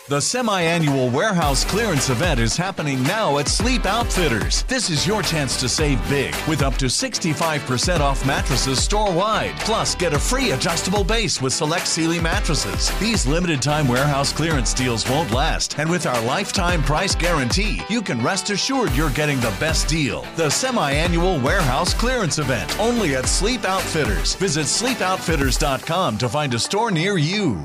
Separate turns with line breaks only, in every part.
The semi-annual warehouse clearance event is happening now at Sleep Outfitters. This is your chance to save big with up to 65% off mattresses store-wide. Plus, get a free adjustable base with select Sealy mattresses. These limited-time warehouse clearance deals won't last, and with our lifetime price guarantee, you can rest assured you're getting the best deal. The semi-annual warehouse clearance event, only at Sleep Outfitters. Visit sleepoutfitters.com to find a store near you.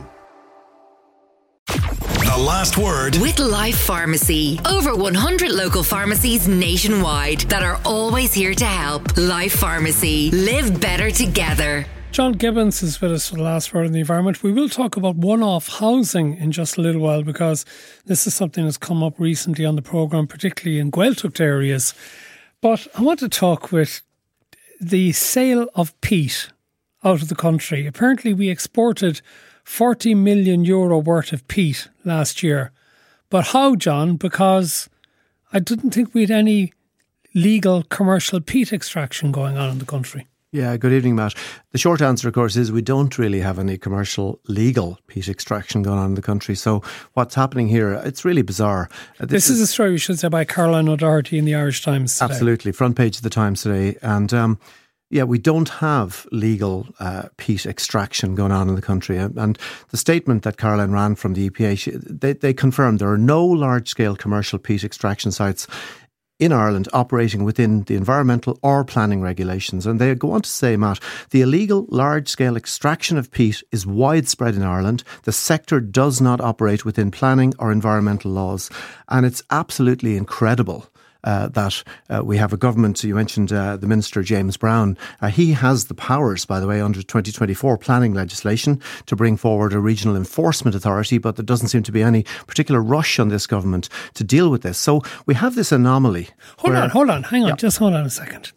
The last word
with Life Pharmacy. Over 100 local pharmacies nationwide that are always here to help. Life Pharmacy. Live better together.
John Gibbons is with us for the last word on the environment. We will talk about one-off housing in just a little while, because this is something that's come up recently on the programme, particularly in Gaeltacht areas. But I want to talk with the sale of peat out of the country. Apparently we exported €40 million worth of peat last year. But how, John? Because I didn't think we had any legal commercial peat extraction going on in the country.
Yeah, good evening, Matt. The short answer, of course, is we don't really have any commercial legal peat extraction going on in the country. So what's happening here, it's really bizarre.
This is a story, we should say, by Caroline O'Doherty in the Irish Times today.
Absolutely, front page of the Times today. And yeah, we don't have legal peat extraction going on in the country. And the statement that Caroline ran from the EPA, they confirmed there are no large-scale commercial peat extraction sites in Ireland operating within the environmental or planning regulations. And they go on to say, Matt, the illegal large-scale extraction of peat is widespread in Ireland. The sector does not operate within planning or environmental laws. And it's absolutely incredible that we have a government. You mentioned the Minister, James Brown. He has the powers, by the way, under 2024 planning legislation to bring forward a regional enforcement authority, but there doesn't seem to be any particular rush on this government to deal with this. So we have this anomaly.
Hold on, hang on, just hold on a second.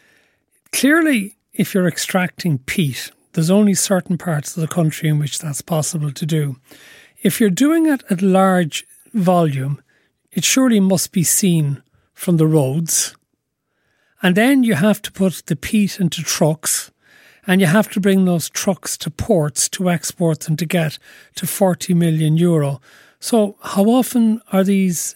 Clearly, if you're extracting peat, there's only certain parts of the country in which that's possible to do. If you're doing it at large volume, it surely must be seen from the roads, and then you have to put the peat into trucks, and you have to bring those trucks to ports to export them to get to €40 million. So how often are these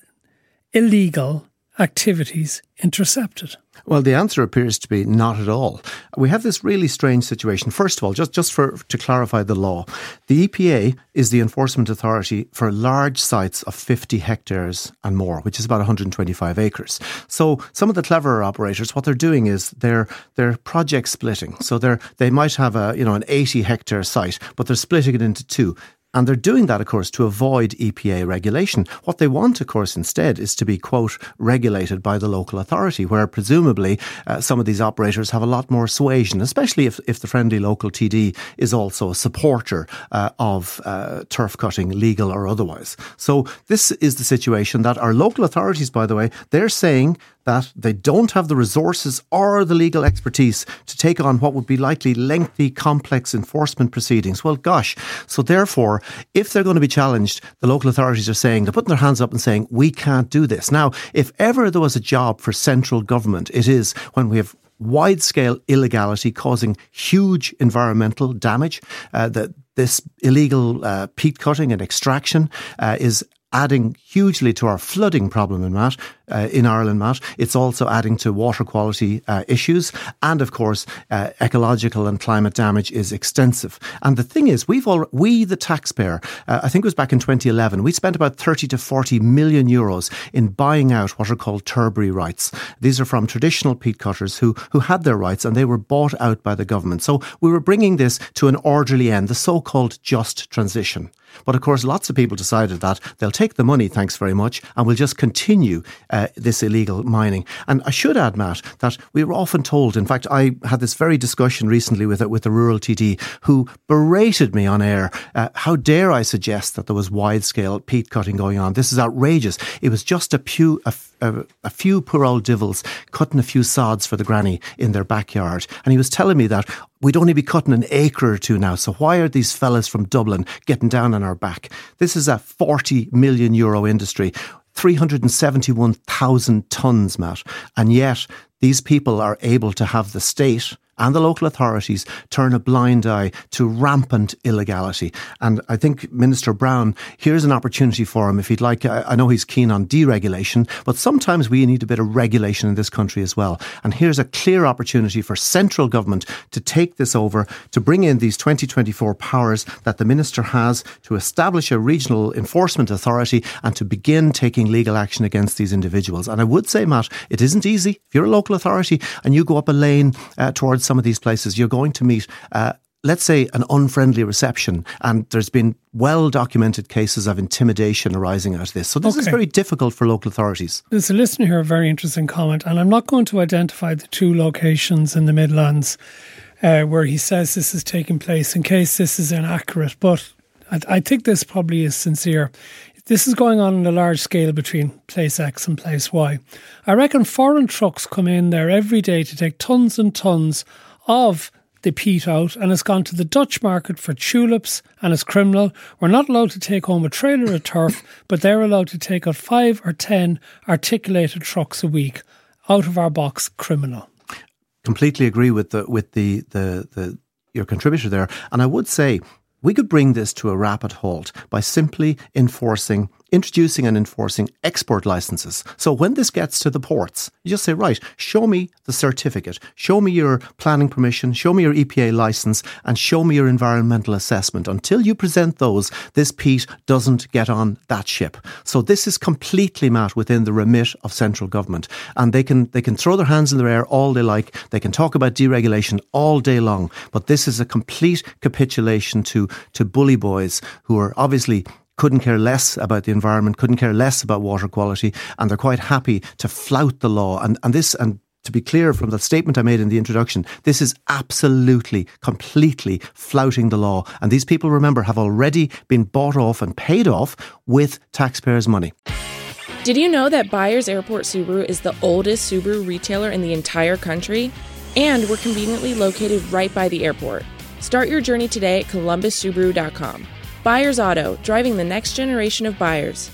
illegal activities intercepted?
Well, the answer appears to be not at all. We have this really strange situation. First of all, just to clarify the law, the EPA is the enforcement authority for large sites of 50 hectares and more, which is about 125 acres. So some of the cleverer operators, what they're doing is they're project splitting. So they might have an 80 hectare site, but they're splitting it into two. And they're doing that, of course, to avoid EPA regulation. What they want, of course, instead is to be, quote, regulated by the local authority, where presumably some of these operators have a lot more suasion, especially if the friendly local TD is also a supporter of turf cutting, legal or otherwise. So this is the situation that our local authorities, by the way, they're saying that they don't have the resources or the legal expertise to take on what would be likely lengthy, complex enforcement proceedings. Well, gosh. So therefore, if they're going to be challenged, the local authorities are saying, they're putting their hands up and saying, we can't do this. Now, if ever there was a job for central government, it is when we have wide-scale illegality causing huge environmental damage. This illegal peat cutting and extraction is adding hugely to our flooding problem in Ireland, Matt. It's also adding to water quality issues. And of course, ecological and climate damage is extensive. And the thing is, we, the taxpayer, I think it was back in 2011, we spent about 30 to 40 million euros in buying out what are called turbary rights. These are from traditional peat cutters who had their rights, and they were bought out by the government. So we were bringing this to an orderly end, the so-called just transition. But of course, lots of people decided that they'll take the money, thanks very much, and we'll just continue this illegal mining. And I should add, Matt, that we were often told, in fact, I had this very discussion recently with the rural TD who berated me on air. How dare I suggest that there was wide-scale peat cutting going on? This is outrageous. It was just a few poor old divils cutting a few sods for the granny in their backyard. And he was telling me that we'd only be cutting an acre or two now. So why are these fellas from Dublin getting down on our back? This is a €40 million industry, 371,000 tonnes, Matt. And yet these people are able to have the state and the local authorities turn a blind eye to rampant illegality. And I think Minister Brown, here's an opportunity for him if he'd like. I know he's keen on deregulation, but sometimes we need a bit of regulation in this country as well. And here's a clear opportunity for central government to take this over, to bring in these 2024 powers that the minister has, to establish a regional enforcement authority and to begin taking legal action against these individuals. And I would say, Matt, it isn't easy. If you're a local authority and you go up a lane towards some of these places, you're going to meet let's say, an unfriendly reception. And there's been well-documented cases of intimidation arising out of this. So this is very difficult for local authorities.
There's a listener here, a very interesting comment, and I'm not going to identify the 2 locations in the Midlands where he says this is taking place in case this is inaccurate. But I think this probably is sincere. This is going on a large scale between place X and place Y. I reckon foreign trucks come in there every day to take tons and tons of the peat out, and it's gone to the Dutch market for tulips, and it's criminal. We're not allowed to take home a trailer of turf, but they're allowed to take out 5 or 10 articulated trucks a week out of our box. Criminal. Completely
agree with your contributor there, and I would say we could bring this to a rapid halt by simply introducing and enforcing export licenses. So when this gets to the ports, you just say, right, show me the certificate, show me your planning permission, show me your EPA license, and show me your environmental assessment. Until you present those, this peat doesn't get on that ship. So this is completely, Matt, within the remit of central government. And they can throw their hands in the air all they like. They can talk about deregulation all day long. But this is a complete capitulation to bully boys who are obviously couldn't care less about the environment, couldn't care less about water quality, and they're quite happy to flout the law. And to be clear from the statement I made in the introduction, this is absolutely, completely flouting the law. And these people, remember, have already been bought off and paid off with taxpayers' money.
Did you know that Byers Airport Subaru is the oldest Subaru retailer in the entire country? And we're conveniently located right by the airport. Start your journey today at columbussubaru.com. Byers Auto, driving the next generation of buyers.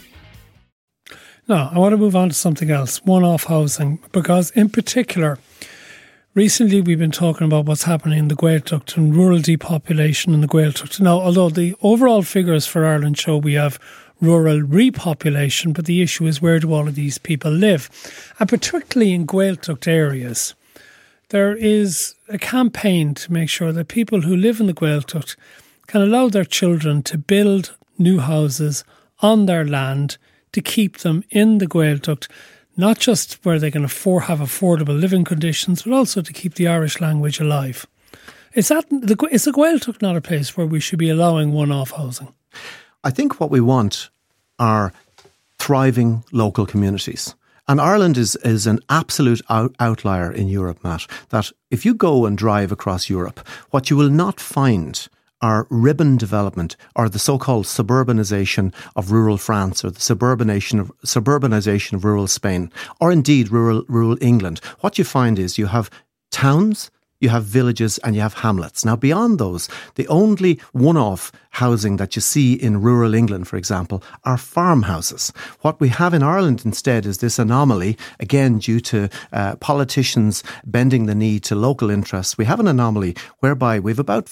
Now, I want to move on to something else, one-off housing, because in particular, recently we've been talking about what's happening in the Gaeltacht and rural depopulation in the Gaeltacht. Now, although the overall figures for Ireland show we have rural repopulation, but the issue is, where do all of these people live? And particularly in Gaeltacht areas, there is a campaign to make sure that people who live in the Gaeltacht can allow their children to build new houses on their land to keep them in the Gaeltacht, not just where they can have affordable living conditions, but also to keep the Irish language alive. Is the Gaeltacht not a place where we should be allowing one-off housing?
I think what we want are thriving local communities. And Ireland is an absolute outlier in Europe, Matt, that if you go and drive across Europe, what you will not find are ribbon development, or the so-called suburbanisation of rural France, or the suburbanisation of rural Spain, or indeed rural England. What you find is you have towns, you have villages, and you have hamlets. Now, beyond those, the only one-off housing that you see in rural England, for example, are farmhouses. What we have in Ireland instead is this anomaly, again, due to politicians bending the knee to local interests. We have an anomaly whereby we have about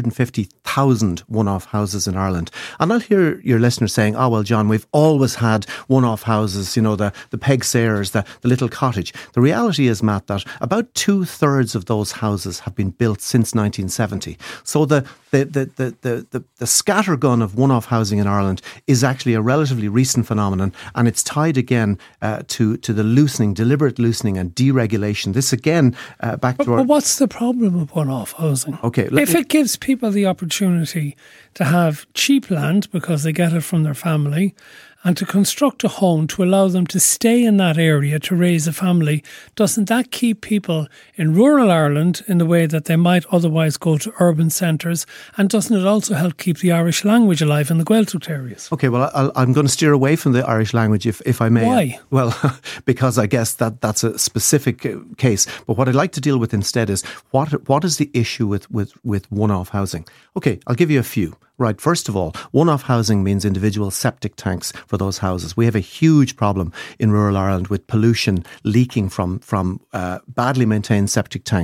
450,000 one-off houses in Ireland. And I'll hear your listeners saying, oh, well, John, we've always had one-off houses, you know, the Peg Sayers, the little cottage. The reality is, Matt, that about 2/3 of those houses have been built since 1970. So the scattergun of one-off housing in Ireland is actually a relatively recent phenomenon, and it's tied again to the deliberate loosening and deregulation. This again back to our...
But what's the problem with one-off housing?
Okay,
if it gives people the opportunity to have cheap land because they get it from their family, and to construct a home to allow them to stay in that area to raise a family, doesn't that keep people in rural Ireland in the way that they might otherwise go to urban centres? And doesn't it also help keep the Irish language alive in the Gaeltacht areas?
Okay, well, I'm going to steer away from the Irish language if I may.
Why?
Well, because I guess that's a specific case. But what I'd like to deal with instead is what is the issue with one-off housing? Okay, I'll give you a few. Right, first of all, one-off housing means individual septic tanks for those houses. We have a huge problem in rural Ireland with pollution leaking from badly maintained septic tanks.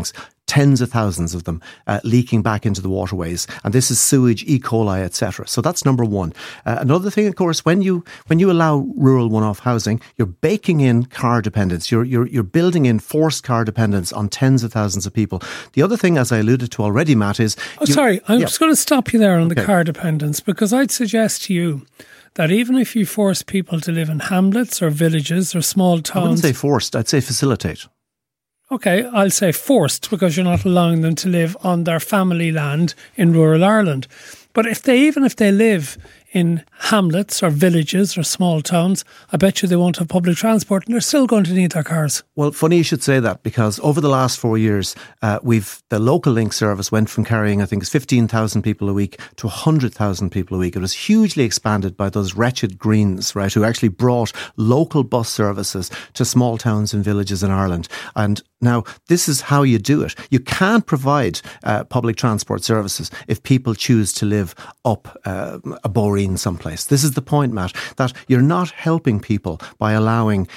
tens of thousands of them leaking back into the waterways. And this is sewage, E. coli, etc. So that's number one. Another thing, of course, when you allow rural one-off housing, you're baking in car dependence. You're building in forced car dependence on tens of thousands of people. The other thing, as I alluded to already, Matt, is...
I'm just going to stop you there on the car dependence, because I'd suggest to you that even if you force people to live in hamlets or villages or small towns... I
wouldn't say forced, I'd say facilitate.
Okay, I'll say forced, because you're not allowing them to live on their family land in rural Ireland. But if they live in hamlets or villages or small towns, I bet you they won't have public transport, and they're still going to need their cars.
Well, funny you should say that, because over the last 4 years, the local link service went from carrying, I think, 15,000 people a week to 100,000 people a week. It was hugely expanded by those wretched Greens, right, who actually brought local bus services to small towns and villages in Ireland. And now, this is how you do it. You can't provide public transport services if people choose to live up a Boreen someplace. This is the point, Matt, that you're not helping people by allowing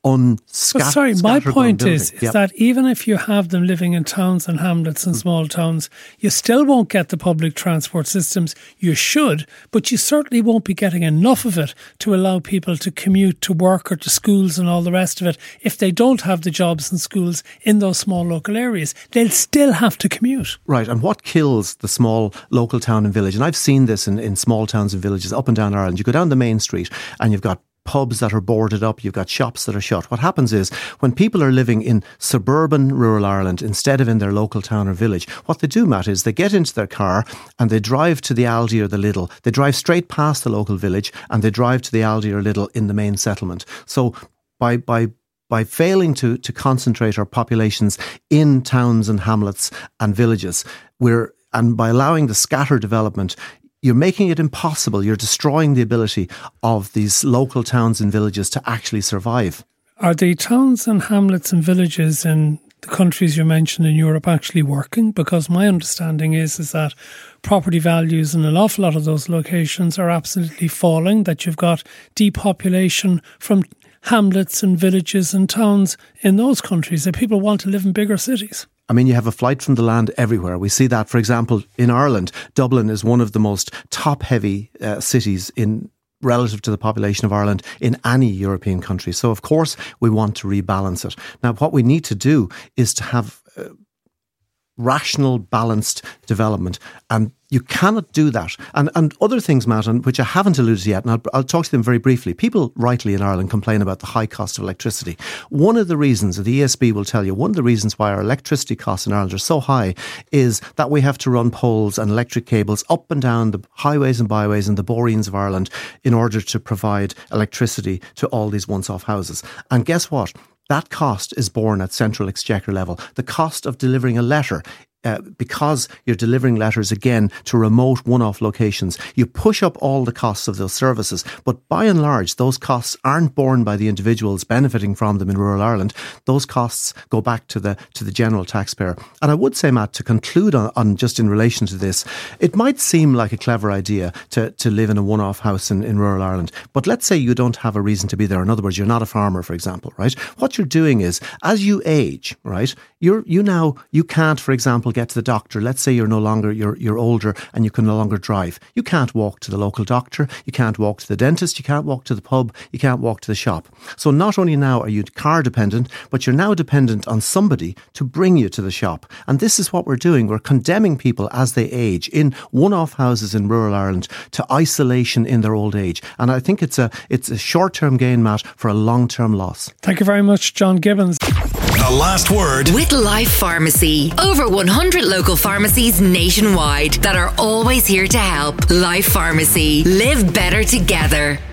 my point is that even if you have them living in towns and hamlets and small towns, you still won't get the public transport systems. You should, but you certainly won't be getting enough of it to allow people to commute to work or to schools and all the rest of it. If they don't have the jobs and schools in those small local areas, they'll still have to commute.
Right, and what kills the small local town and village, and I've seen this in small towns and villages up and down Ireland, you go down the main street and you've got pubs that are boarded up, you've got shops that are shut. What happens is, when people are living in suburban rural Ireland instead of in their local town or village, what they do, Matt, is they get into their car and they drive to the Aldi or the Lidl. They drive straight past the local village and they drive to the Aldi or Lidl in the main settlement. So by failing to concentrate our populations in towns and hamlets and villages, and by allowing the scatter development, you're making it impossible. You're destroying the ability of these local towns and villages to actually survive.
Are the towns and hamlets and villages in the countries you mentioned in Europe actually working? Because my understanding is that property values in an awful lot of those locations are absolutely falling, that you've got depopulation from hamlets and villages and towns in those countries, that people want to live in bigger cities.
I mean, you have a flight from the land everywhere. We see that, for example, in Ireland. Dublin is one of the most top-heavy cities relative to the population of Ireland in any European country. So, of course, we want to rebalance it. Now, what we need to do is to have rational, balanced development. And you cannot do that. And other things, Matt, which I haven't alluded to yet, and I'll talk to them very briefly. People rightly in Ireland complain about the high cost of electricity. One of the reasons, the ESB will tell you, one of the reasons why our electricity costs in Ireland are so high is that we have to run poles and electric cables up and down the highways and byways and the boreens of Ireland in order to provide electricity to all these once-off houses. And guess what? That cost is borne at central exchequer level. The cost of delivering a letter, because you're delivering letters again to remote one-off locations, you push up all the costs of those services. But by and large, those costs aren't borne by the individuals benefiting from them in rural Ireland. Those costs go back to the general taxpayer. And I would say, Matt, to conclude on just in relation to this, it might seem like a clever idea to live in a one-off house in rural Ireland. But let's say you don't have a reason to be there. In other words, you're not a farmer, for example, right? What you're doing is, as you age, right, you can't, for example, get to the doctor. Let's say you're older and you can no longer drive. You can't walk to the local doctor. You can't walk to the dentist. You can't walk to the pub. You can't walk to the shop. So not only now are you car dependent, but you're now dependent on somebody to bring you to the shop. And this is what we're doing. We're condemning people as they age in one-off houses in rural Ireland to isolation in their old age. And I think it's a short-term gain, Matt, for a long-term loss.
Thank you very much, John Gibbons.
The last word
with Life Pharmacy. Over 100 local pharmacies nationwide that are always here to help. Life Pharmacy. Live better together.